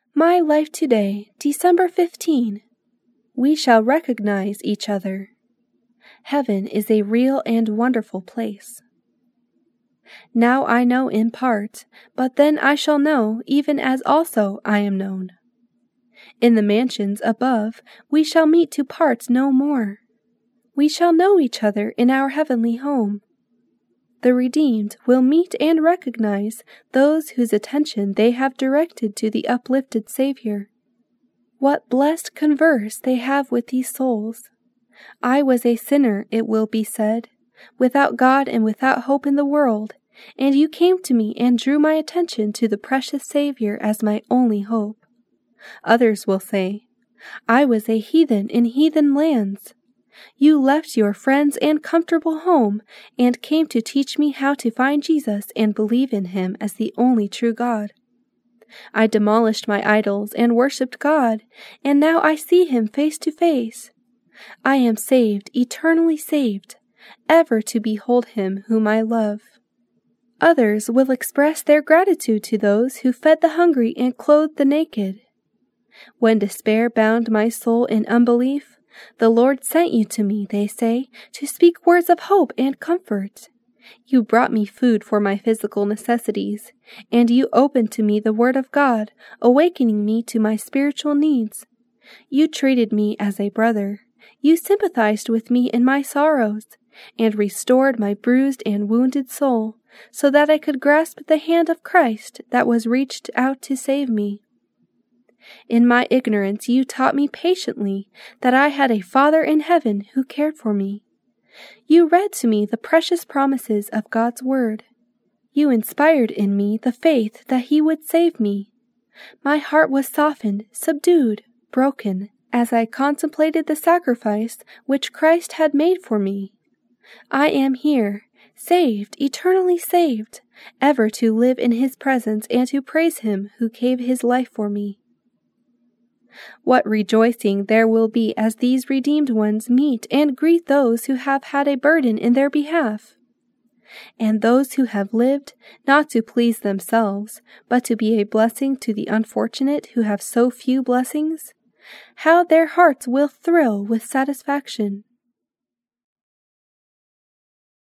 My life today, December 15. We shall recognize each other. Heaven is a real and wonderful place. Now I know in part, but then I shall know even as also I am known. In the mansions above we shall meet to part no more. We shall know each other in our heavenly home. The redeemed will meet and recognize those whose attention they have directed to the uplifted Savior. What blessed converse they have with these souls! I was a sinner, it will be said, without God and without hope in the world, and you came to me and drew my attention to the precious Savior as my only hope. Others will say, I was a heathen in heathen lands. You left your friends and comfortable home and came to teach me how to find Jesus and believe in him as the only true God. I demolished my idols and worshipped God, and now I see him face to face. I am saved, eternally saved, ever to behold him whom I love. Others will express their gratitude to those who fed the hungry and clothed the naked. When despair bound my soul in unbelief, the Lord sent you to me, they say, to speak words of hope and comfort. You brought me food for my physical necessities, and you opened to me the Word of God, awakening me to my spiritual needs. You treated me as a brother. You sympathized with me in my sorrows, and restored my bruised and wounded soul, so that I could grasp the hand of Christ that was reached out to save me. In my ignorance you taught me patiently that I had a Father in heaven who cared for me. You read to me the precious promises of God's Word. You inspired in me the faith that He would save me. My heart was softened, subdued, broken, as I contemplated the sacrifice which Christ had made for me. I am here, saved, eternally saved, ever to live in His presence and to praise Him who gave His life for me. What rejoicing there will be as these redeemed ones meet and greet those who have had a burden in their behalf, and those who have lived not to please themselves, but to be a blessing to the unfortunate who have so few blessings. How their hearts will thrill with satisfaction!